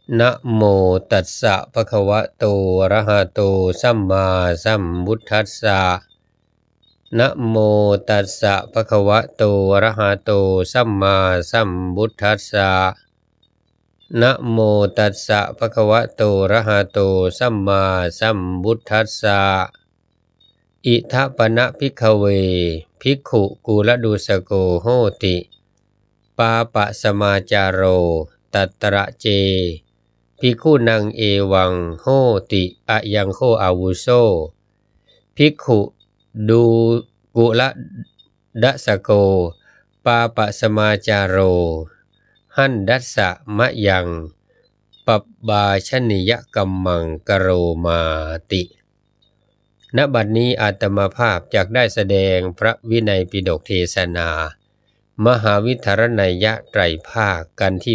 นะโมตัสสะภะคะวะโตอะระหะโตสัมมาสัมพุทธัสสะนะโมตัสสะภะคะวะโตอะระหะโตสัมมาสัมพุทธัสสะนะโมตัสสะภะคะวะโตอะระหะโตสัมมาสัมพุทธัสสะอิทัปปนะภิกขเวภิกขุกูลดุสโกโหติปาปะสมาจาโรตัตระเจภิกขุนังเอวังโหติอะยังโคอาวุโสภิกขุดูกุลดัสโกปาปะสมาจาโรหันดัสสะมะยังปับบาชนิยกัมมังกโรมาติณบัดนี้อาตมาภาพจักได้แสดงพระวินัยปิฎกเทศนามหาวิทารนัยยะไตรภาคกันที่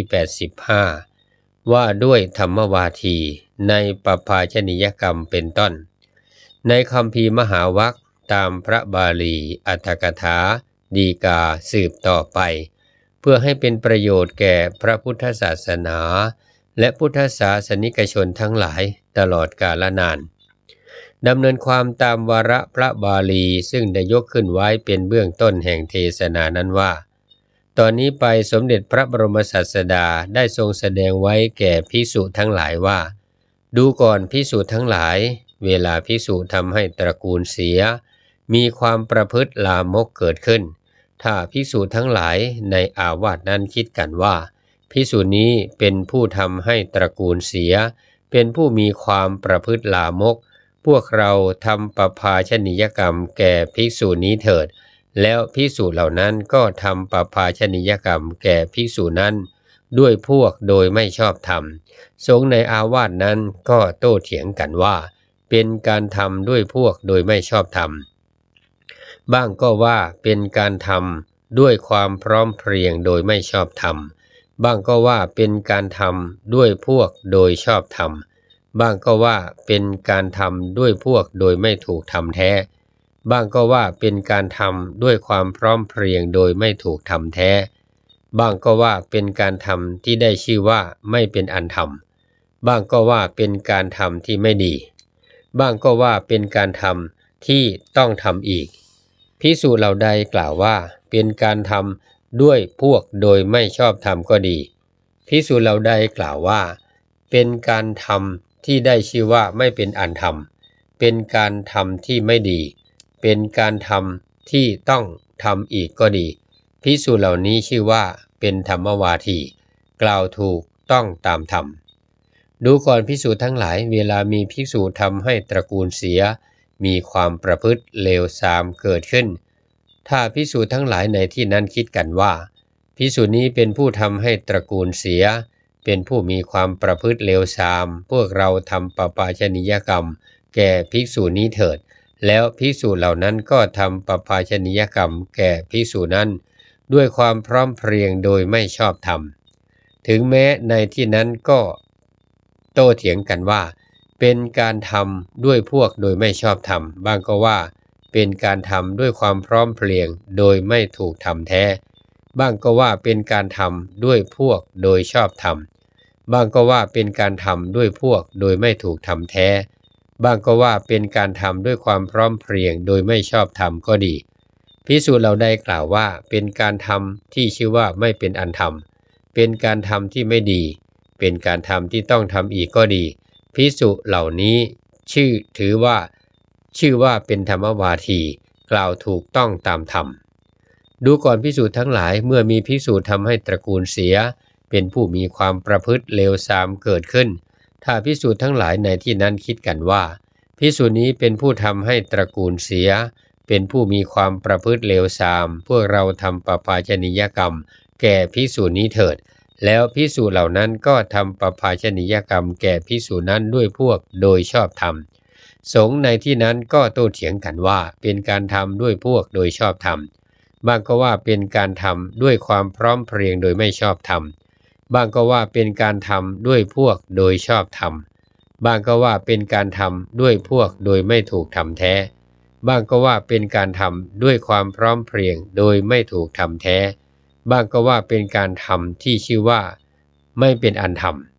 85ว่าด้วยธรรมวาทีในปภาชนิยกรรมเป็นต้นในคัมภีร์มหาวรรคตามพระบาลีอรรถกถาดีกาสืบต่อไปเพื่อให้เป็นประโยชน์แก่พระพุทธศาสนาและพุทธศาสนิกชนทั้งหลายตลอดกาลนานดำเนินความตามวาระพระบาลีซึ่งได้ยกขึ้นไว้เป็นเบื้องต้นแห่งเทศนานั้นว่าตอนนี้ไปสมเด็จพระบรมศาสดาได้ทรงแสดงไว้แก่ภิกษุทั้งหลายว่าดูก่อนภิกษุทั้งหลายเวลาภิกษุทำให้ตระกูลเสียมีความประพฤติลามกเกิดขึ้นถ้าภิกษุทั้งหลายในอาวาสนั้นคิดกันว่าภิกษุนี้เป็นผู้ทำให้ตระกูลเสียเป็นผู้มีความประพฤติลามกพวกเราทำปภาชนียกรรมแก่ภิกษุนี้เถิดแล้วภิกษุเหล่านั้นก็ทำปภาชนียกรรมแก่ภิกษุนั้นด้วยพวกโดยไม่ชอบธรรมสงฆ์ในอาวาสนั้นก็โต้เถียงกันว่าเป็นการทำด้วยพวกโดยไม่ชอบธรรมบ้างก็ว่าเป็นการทำด้วยความพร้อมเพรียงโดยไม่ชอบธรรมบ้างก็ว่าเป็นการทำด้วยพวกโดยชอบธรรมบ้างก็ว่าเป็นการทำด้วยพวกโดยไม่ถูกทำแท้บ้างก็ว่าเป็นการทำด้วยความพร้อมเพรียงโดยไม่ถูกทำแท้บ้างก็ว่าเป็นการทำที่ได้ชื่อว่าไม่เป็นอันธรรมบ้างก็ว่าเป็นการทำที่ไม่ดีบ้างก็ว่าเป็นการทำที่ต้องทำอีกภิกษุเหล่าใดกล่าวว่าเป็นการทำด้วยพวกโดยไม่ชอบธรรมก็ดีภิกษุเหล่าใดกล่าวว่าเป็นการทำที่ได้ชื่อว่าไม่เป็นอันธรรมเป็นการทำที่ไม่ดีเป็นการทำที่ต้องทำอีกก็ดีภิกษุเหล่านี้ชื่อว่าเป็นธรรมวาทีกล่าวถูกต้องตามธรรมดูก่อนภิกษุทั้งหลายเวลามีภิกษุทำให้ตระกูลเสียมีความประพฤติเลวทรามเกิดขึ้นถ้าภิกษุทั้งหลายในที่นั้นคิดกันว่าภิกษุนี้เป็นผู้ทำให้ตระกูลเสียเป็นผู้มีความประพฤติเลวทรามพวกเราทำปภาชนียกรรมแก่ภิกษุนี้เถิดแล้วภิกษุเหล่านั้นก็ทำปภาชนียกรรมแก่ภิกษุนั้นด้วยความพร้อมเพรียงโดยไม่ชอบธรรมถึงแม้ในที่นั้นก็โต้เถียงกันว่าเป็นการทำด้วยพวกโดยไม่ชอบธรรมบ้างก็ว่าเป็นการทำด้วยความพร้อมเพรียงโดยไม่ถูกธรรมแท้บ้างก็ว่าเป็นการทำด้วยพวกโดยชอบธรรมบ้างก็ว่าเป็นการทำด้วยพวกโดยไม่ถูกธรรมแท้บ้างก็ว่าเป็นการทำด้วยความพร้อมเพรียงโดยไม่ชอบธรรมก็ดีภิกษุเหล่าใดกล่าวว่าเป็นการทำที่ชื่อว่าไม่เป็นอันธรรมเป็นการทำที่ไม่ดีเป็นการทำที่ต้องทำอีกก็ดีภิกษุเหล่านี้ถือว่าเป็นธรรมวาทีกล่าวถูกต้องตามธรรมดูก่อนภิกษุทั้งหลายเมื่อมีภิกษุทำให้ตระกูลเสียเป็นผู้มีความประพฤติเลวทรามเกิดขึ้นถ้าภิกษุทั้งหลายในที่นั้นคิดกันว่าภิกษุนี้เป็นผู้ทำให้ตระกูลเสียเป็นผู้มีความประพฤติเลวทรามพวกเราทำปภาชนียกรรมแก่ภิกษุนี้เถิดแล้วภิกษุเหล่านั้นก็ทำปภาชนียกรรมแก่ภิกษุนั้นด้วยพวกโดยชอบธรรมสงฆ์ในที่นั้นก็โต้เถียงกันว่าเป็นการทำด้วยพวกโดยชอบธรรมบางก็ว่าเป็นการทำด้วยความพร้อมเพรียงโดยไม่ชอบธรรมบางก็ว่าเป็นการทำด้วยพวกโดยชอบธรรมบางก็ว่าเป็นการทำด้วยพวกโดยไม่ถูกธรรมแท้บางก็ว่าเป็นการทำด้วยความพร้อมเพรียงโดยไม่ถูกธรรมแท้บางก็ว่าเป็นการทำที่ชื่อว่าไม่เป็นอันธรรม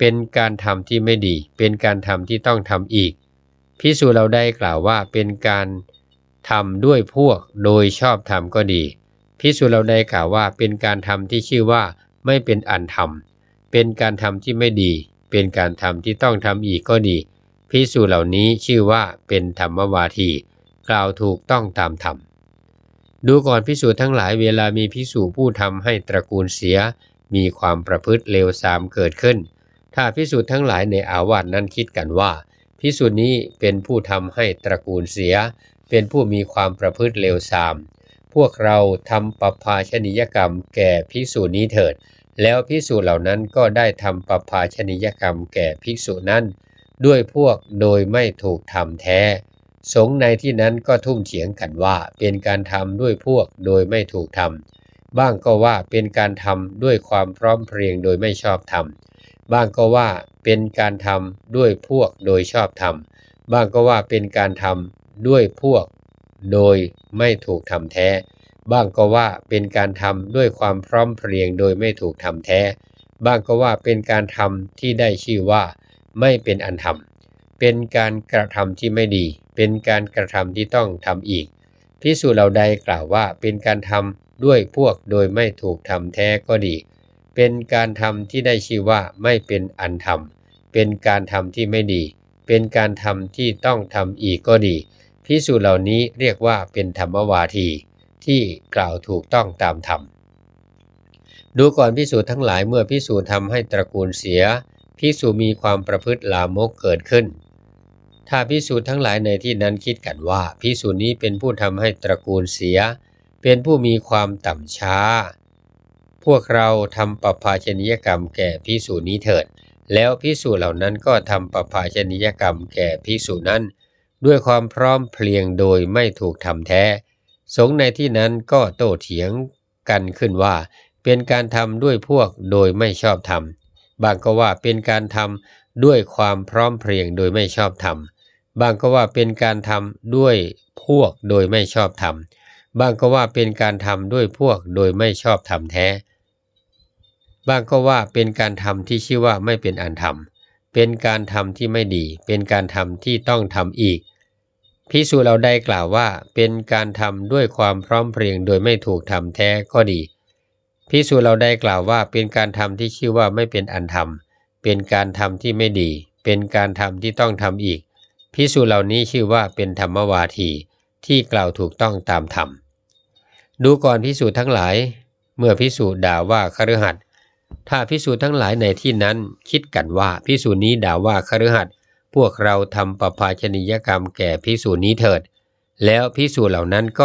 เป็นการทำที่ไม่ดีเป็นการทำที่ต้องทำอีกภิกษุเราได้กล่าวว่าเป็นการทำด้วยพวกโดยชอบธรรมก็ดีภิกษุเราได้กล่าวว่าเป็นการทำที่ชื่อว่าไม่เป็นอันธรรมเป็นการทำที่ไม่ดีเป็นการทำที่ต้องทำอีกก็ดีภิกษุเหล่านี้ชื่อว่าเป็นธรรมวาทีกล่าวถูกต้องตามธรรมดูก่อนภิกษุทั้งหลายเวลามีภิกษุผู้ทำให้ตระกูลเสียมีความประพฤติเลวทรามเกิดขึ้นถ้าภิกษุทั้งหลายในอาวาสนั้นคิดกันว่าภิกษุนี้เป็นผู้ทำให้ตระกูลเสียเป็นผู้มีความประพฤติเลวทรามพวกเราทำปภาชนียกรรมแก่ภิกษุนี้เถิดแล้วภิกษุเหล่านั้นก็ได้ทำปภาชนียกรรมแก่ภิกษุนั้นด้วยพวกโดยไม่ถูกทำแท้สงฆ์ในที่นั้นก็ทุ่มเถียงกันว่าเป็นการทำด้วยพวกโดยไม่ถูกทำบ้างก็ว่าเป็นการทำด้วยความพร้อมเพรียงโดยไม่ชอบธรรมบ้างก็ว่าเป็นการทำด้วยพวกโดยชอบธรรมบ้างก็ว่าเป็นการทำด้วยพวกโดยไม่ถูกทำแท้บ้างก็ว่าเป็นการทำด้วยความพร้อมเพรียงโดยไม่ถูกทำแท้บ้างก็ว่าเป็นการทำที่ได้ชื่อว่าไม่เป็นอันธรรมเป็นการกระทำที่ไม่ดีเป็นการกระทำที่ต้องทำอีกภิกษุเหล่าใดกล่าวว่าเป็นการทำด้วยพวกโดยไม่ถูกทำแท้ก็ดีเป็นการทำที่ได้ชื่อว่าไม่เป็นอันธรรมเป็นการทำที่ไม่ดีเป็นการทำที่ต้องทำอีกก็ดีภิกษุเหล่านี้เรียกว่าเป็นธรรมวาทีที่กล่าวถูกต้องตามธรรมดูก่อนภิกษุทั้งหลายเมื่อภิกษุทำให้ตระกูลเสียภิกษุมีความประพฤติลามกเกิดขึ้นถ้าภิกษุทั้งหลายในที่นั้นคิดกันว่าภิกษุนี้เป็นผู้ทำให้ตระกูลเสียเป็นผู้มีความต่ำช้าพวกเราทำปภาชนียกรรมแก่ภิกษุนี้เถิดแล้วภิกษุเหล่านั้นก็ทำปภาชนียกรรมแก่ภิกษุนั้นด้วยความพร้อมเพรียงโดยไม่ถูกทำแท้สงฆ์ในที่นั้นก็โต้เถียงกันขึ้นว่าเป็นการทำด้วยพวกโดยไม่ชอบธรรมบางก็ว่าเป็นการทำด้วยความพร้อมเพรียงโดยไม่ชอบธรรมบางก็ว่าเป็นการทำด้วยพวกโดยไม่ชอบธรรมบางก็ว่าเป็นการทำด้วยพวกโดยไม่ชอบธรรมแท้บางก็ว่าเป็นการทำที่ชื่อว่าไม่เป็นอันธรรมเป็นการทำที่ไม่ดีเป็นการทำที่ต้องทำอีกภิกษุเราได้กล่าวว่าเป็นการทำด้วยความพร้อมเพรียงโดยไม่ถูกทำแท้ก็ดีภิกษุเราได้กล่าวว่าเป็นการทำที่ชื่อว่าไม่เป็นอันธรรมเป็นการทำที่ไม่ดีเป็นการทำที่ต้องทำอีกภิกษุเหล่านี้ชื่อว่าเป็นธรรมวาทีที่กล่าวถูกต้องตามธรรมดูก่อนภิกษุทั้งหลายเมื่อภิกษุด่าว่าคฤหัสถ์ถ้าภิกษุทั้งหลายในที่นั้นคิดกันว่าภิกษุนี้ด่าว่าคฤหัสถ์พวกเราทำปภาชนียกรรมแก่ภิกษุนี้เถิดแล้วภิกษุเหล่านั้นก็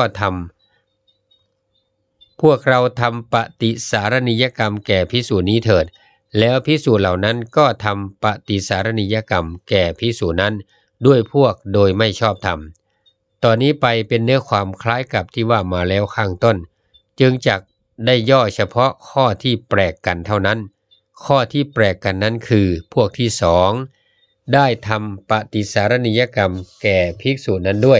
พวกเราทำปฏิสารณียกรรมแก่ภิกษุนี้เถิดแล้วภิกษุเหล่านั้นก็ทำปฏิสารณียกรรมแก่ภิกษุนั้นด้วยพวกโดยไม่ชอบธรรมตอนนี้ไปเป็นเนื้อความคล้ายกับที่ว่ามาแล้วข้างต้นจึงจักได้ย่อเฉพาะข้อที่แปลกกันเท่านั้นข้อที่แปลกกันนั้นคือพวกที่สองได้ทำปฏิสารณียกรรมแก่ภิกษุนั้นด้วย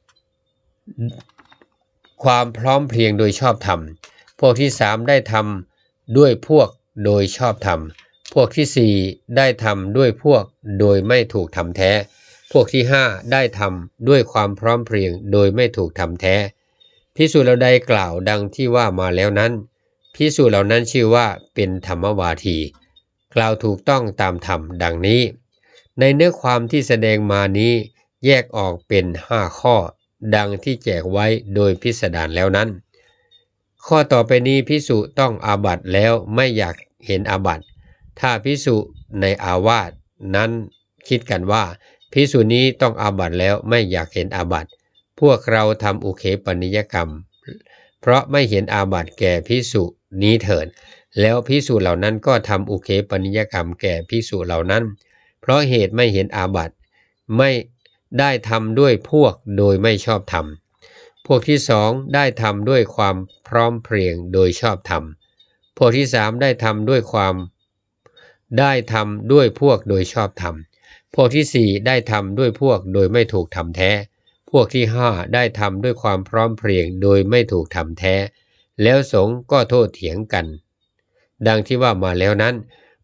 ความพร้อมเพรียงโดยชอบธรรมพวกที่สามได้ทำด้วยพวกโดยชอบธรรมพวกที่สี่ได้ทำด้วยพวกโดยไม่ถูกทำแท้พวกที่ห้าได้ทำด้วยความพร้อมเพรียงโดยไม่ถูกทำแท้ภิกษุเหล่าใดกล่าวดังที่ว่ามาแล้วนั้นภิกษุเหล่านั้นชื่อว่าเป็นธรรมวาทีกล่าวถูกต้องตามธรรมดังนี้ในเนื้อความที่แสดงมานี้แยกออกเป็น5ข้อดังที่แจกไว้โดยพิสดารแล้วนั้นข้อต่อไปนี้ภิกษุต้องอาบัติแล้วไม่อยากเห็นอาบัติถ้าภิกษุในอาวาสนั้นคิดกันว่าภิกษุนี้ต้องอาบัติแล้วไม่อยากเห็นอาบัติพวกเราทำอุเคปนิยกรรมเพราะไม่เห็นอาบัติแก่ภิกษุนี้เถิดแล้วภิกษุเหล่านั้นก็ทำอุเคปนิยกรรมแก่ภิกษุเหล่านั้นเพราะเหตุไม่เห็นอาบัติไม่ได้ทำด้วยพวกโดยไม่ชอบธรรมพวกที่สองได้ทำด้วยความพร้อมเพรียงโดยชอบธรรมพวกที่สามได้ทำด้วยพวกโดยชอบธรรมพวกที่สี่ได้ทำด้วยพวกโดยไม่ถูกทำแท้พวกที่ห้าได้ทำด้วยความพร้อมเพรียงโดยไม่ถูกทำแท้แล้วสงฆ์ก็โต้เถียงกันดังที่ว่ามาแล้วนั้น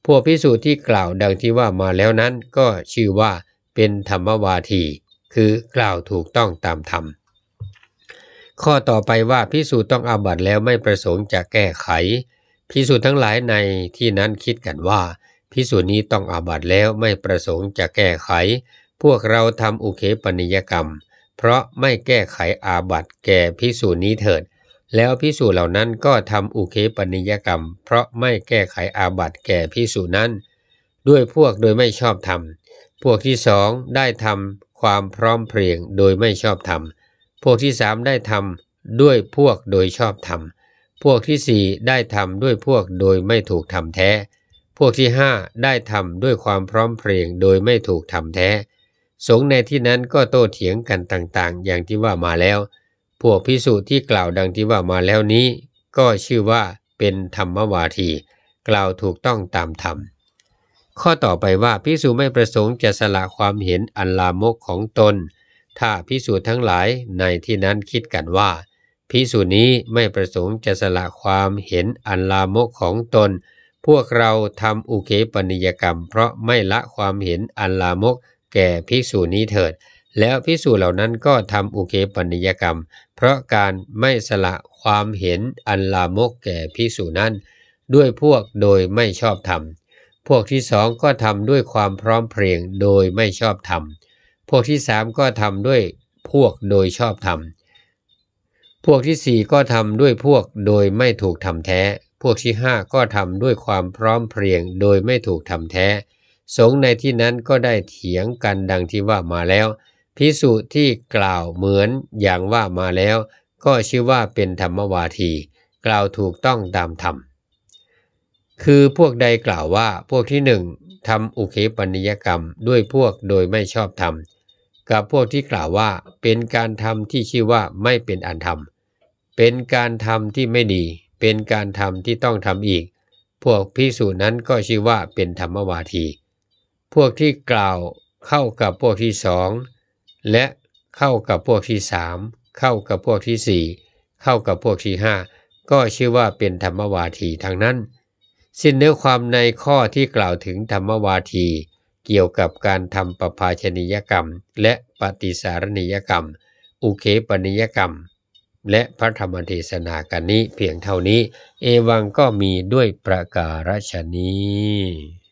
พวกภิกษุที่กล่าวดังที่ว่ามาแล้วนั้นก็ชื่อว่าเป็นธรรมวาทีคือกล่าวถูกต้องตามธรรมข้อต่อไปว่าภิกษุต้องอาบัติแล้วไม่ประสงค์จะแก้ไขภิกษุทั้งหลายในที่นั้นคิดกันว่าภิกษุนี้ต้องอาบัติแล้วไม่ประสงค์จะแก้ไขพวกเราทำอุเคปนิยกรรมเพราะไม่แก้ไขอาบัติแก่ภิกษุนี้เถิดแล้วภิกษุเหล่านั้นก็ทำอุเคปนิยกรรมเพราะไม่แก้ไขอาบัติแก่ภิกษุนั้นด้วยพวกโดยไม่ชอบธรรมพวกที่สองได้ทำความพร้อมเพรียงโดยไม่ชอบธรรมพวกที่สามได้ทำด้วยพวกโดยชอบธรรมพวกที่สี่ได้ทำด้วยพวกโดยไม่ถูกธรรมแท้พวกที่ห้าได้ทำด้วยความพร้อมเพรียงโดยไม่ถูกธรรมแท้สงฆ์ในที่นั้นก็โต้เถียงกันต่างๆอย่างที่ว่ามาแล้วพวกภิกษุที่กล่าวดังที่ว่ามาแล้วนี้ก็ชื่อว่าเป็นธรรมวาทีกล่าวถูกต้องตามธรรมข้อต่อไปว่าภิกษุไม่ประสงค์จะสละความเห็นอันลามกของตนถ้าภิกษุทั้งหลายในที่นั้นคิดกันว่าภิกษุนี้ไม่ประสงค์จะสละความเห็นอันลามกของตนพวกเราทำอุเคปนิยกรรมเพราะไม่ละความเห็นอันลามกแก่ภิกษุนี้เถิดแล้วภิกษุเหล่านั้นก็ทำอุเคปนิยกรรมเพราะการไม่สละความเห็นอันลามกแก่ภิกษุนั้นด้วยพวกโดยไม่ชอบธรรมพวกที่สองก็ทำด้วยความพร้อมเพรียงโดยไม่ชอบธรรมพวกที่สามก็ทำด้วยพวกโดยชอบธรรมพวกที่สี่ก็ทำด้วยพวกโดยไม่ถูกธรรมแท้พวกที่ห้าก็ทำด้วยความพร้อมเพรียงโดยไม่ถูกธรรมแท้สงฆ์ในที่นั้นก็ได้เถียงกันดังที่ว่ามาแล้วภิกษุที่กล่าวเหมือนอย่างว่ามาแล้วก็ชื่อว่าเป็นธรรมวาทีกล่าวถูกต้องตามธรรมคือพวกใดกล่าวว่าพวกที่หนึ่งทำอุเคปนิยกรรมด้วยพวกโดยไม่ชอบธรรมกับพวกที่กล่าวว่าเป็นการทำที่ชื่อว่าไม่เป็นอันธรรมเป็นการทำที่ไม่ดีเป็นการทำที่ต้องทำอีกพวกภิกษุนั้นก็ชื่อว่าเป็นธรรมวาทีพวกที่กล่าวเข้ากับพวกที่สองและเข้ากับพวกที่สามเข้ากับพวกที่สี่เข้ากับพวกที่ห้าก็ชื่อว่าเป็นธรรมวาทีทั้งนั้นสิ้นเนื้อความในข้อที่กล่าวถึงธรรมวาทีเกี่ยวกับการทำปภาชนียกรรมและปฏิสารณียกรรมอุเคปนิยกรรมและพระธรรมเทศนากันนี้เพียงเท่านี้เอวังก็มีด้วยประการฉนี้